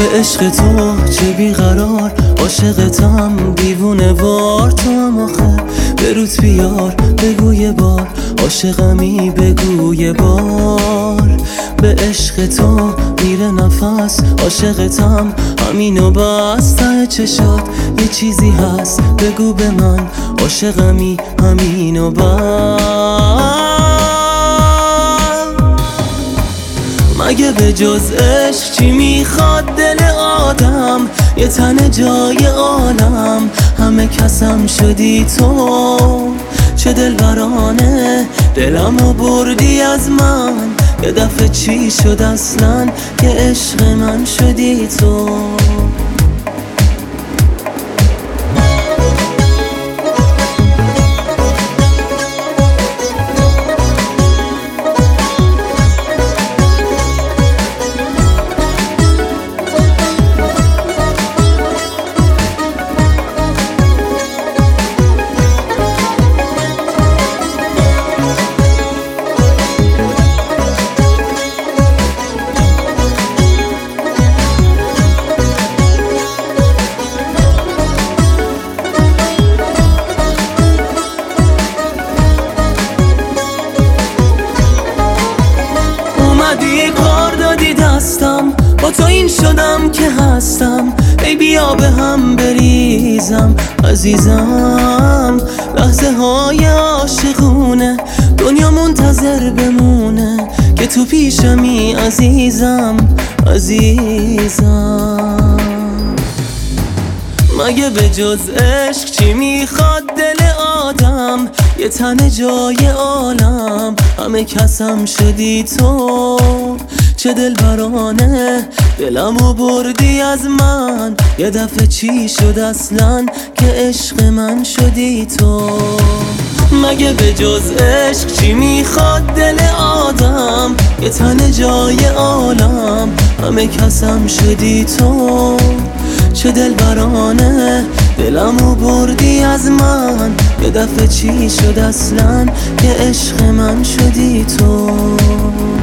به عشق تو چه بیقرار، عاشقتم دیوونه وار. تو هم آخه به روت بیار، بگو یه بار عاشقمی، بگو یه بار. به عشق تو میره نفس، عاشقتم همینو بس. ته چشات یه چیزی هست، بگو به من عاشقمی، همینو بس. مگه به جز عشق چی میخواد دل آدم؟ یه تن جای عالم، همه کسم شدی تو. چه دلبرانه دلمو بردی از من، یه دفعه چی شد اصلا که عشق من شدی تو. اومدی کار دادی دستم، با تو این شدم که هستم. ای بیا به هم بریزم عزیزم، لحظه های عاشقونه دنیا منتظر بمونه که تو پیشمی عزیزم عزیزم. مگه به جز عشق چی میخواد دل آدم؟ یه تن جای عالم، همه کسم شدی تو. چه دلبرانه دلمو بردی از من، یه دفعه چی شد اصلا که عشق من شدی تو. مگه به جز عشق چی میخواد دل آدم؟ یه تن جای عالم، همه کسم شدی تو. چه دلبرانه دلمو بردی از من، یه دفعه چی شد اصلا که عشق من شدی تو.